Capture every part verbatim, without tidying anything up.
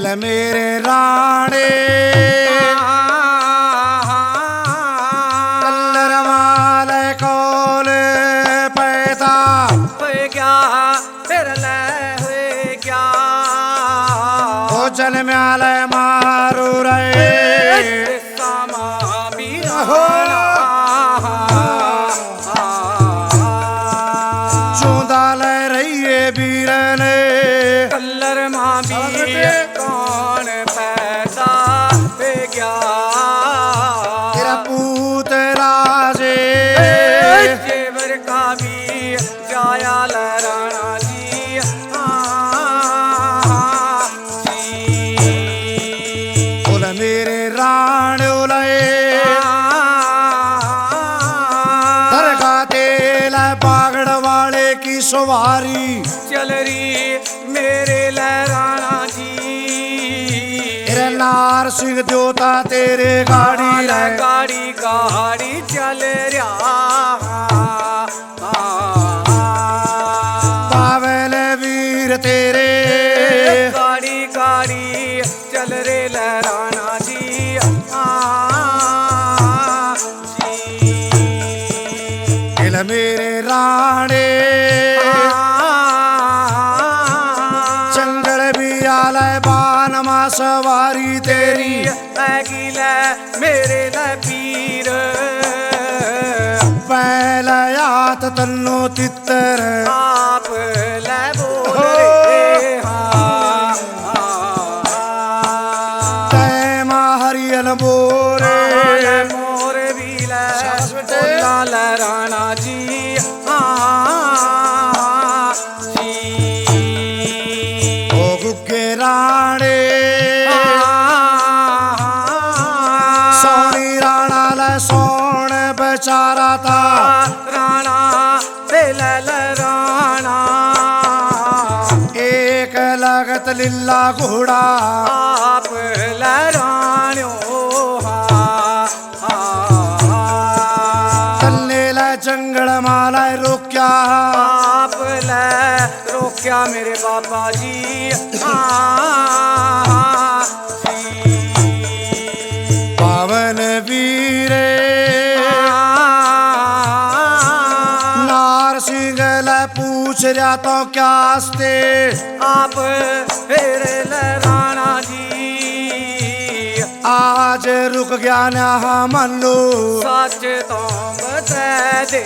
ले मेरे राणे कल्लर माल कोल पैदा हुए क्या फिर ले हुए क्या ओ जल म्याल मारू रे सामा बीराना चूंदा ले रही बीरन कल्लर मां भी कौन पैदा हुए गया तेरा पूत राजे जेवर का भी जाया लराना जी बोल मेरे राण उलए दरगाह तेल बागड़ वाले की सवारी चल रही मेरे लहराना जी तेरे नार सिंह देवता तेरे गाड़ी रे गाड़ी गाड़ी चल रहा पावल वीर तेरे गाड़ी गाड़ी चल रे लहराना जी दिल मेरे राणे चंगल भी आले बान मा सवारी तेरी पैगी ले मेरे ले पीर पहलयात तन्नो तितर आप ले बोल रे तैमा हरियल बोरे मोर भी ले बोला लहराना जी ओ गुग्गे राणे सोनी राणा ले सोन बेचारा था राणा बेल लहराना एक लगत लिल्ला घोड़ा आप लहरान्यो तन्ने ले जंगल माला रोक्या आप ले रोक्या मेरे बाबा जी पावन वीरे नार सिंह ले पूछ रहा तो क्या हस्ते आप फिर लहराना जी आज रुक गया ना मनु सच तो बता दे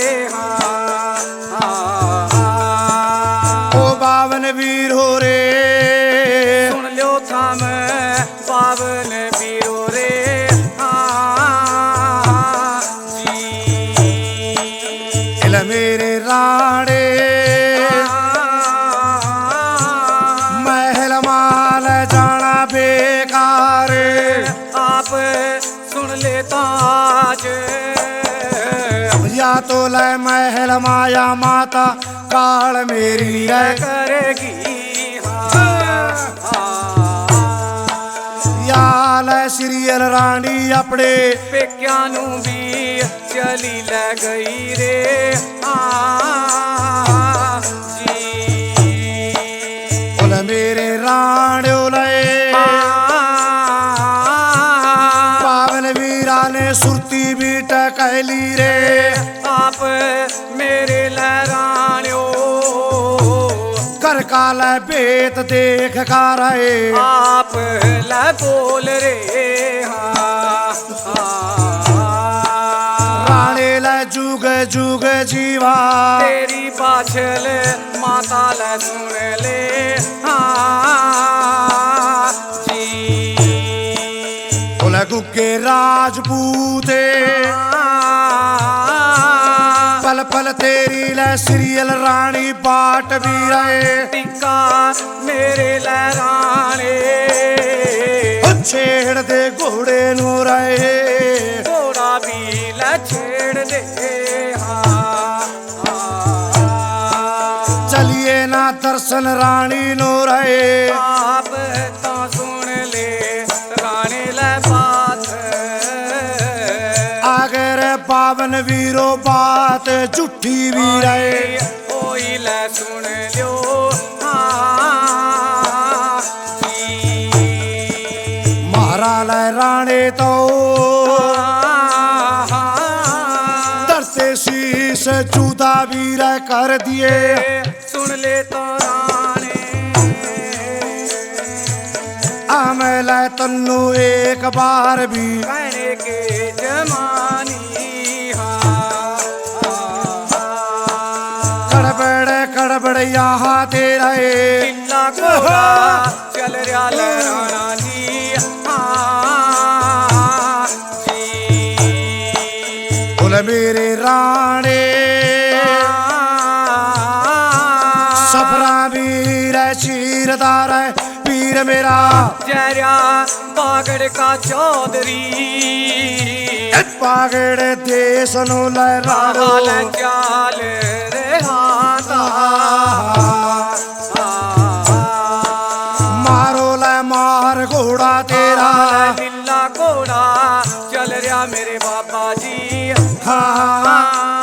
ओ बावन वीर हो रे सुन लो थम पावन बीरो रे इल मेरे राणे महल माल जाना बेकार आप सुन ले ताज या तो ले महल माया माता काल मेरी है करेगी या ले सीरियल रानी अपने पेक्या नू भी चली ले गई रे बोल मेरे राणे उलए पावन वीरा ने सुरती भी टकैली रे आप मेरे लहरान्यो कर काल बेत देख का रहे आप ल बोल रे राणे ले जुग जुग जीवा तेरी पाछल माता ल सुन ले बोल गुग्गे राजपूते पल पल तेरी ले सीरियल रानी बाट भी रहे टिक्का मेरे लहराने छेड़ दे घोड़े नो रहे घोड़ा भी ल छेड़ दे चलिए ना दर्शन रानी नो रहे आप तो सुन ले रानी ल बात अगर पावन वीरो बात झूठी भी रहे ओई ले सुन लो हाँ जी। ਕਰ ਦਿਏ ਸੁਣ ਲੈ ਤੋ ਰਾਣੇ ਆ ਮੈਂ ਲੈ ਤੈਨੂੰ ਇੱਕ ਬਾਰ ਵੀ कहने के जमानी कड़बड़ कड़बड़ यहाँ तेरा ए किला घोड़ा चल रहा लहराना जी हाँ जी बोले मेरे राणे सफरा वीर चीरदार पीर मेरा जरा बागड़ का चौधरी पागड़ देश नु लहराड़ो हाल चाल रेहाता मारो ले मार घोड़ा तेरा लीला घोड़ा चल रहा मेरे बाबा जी हाँ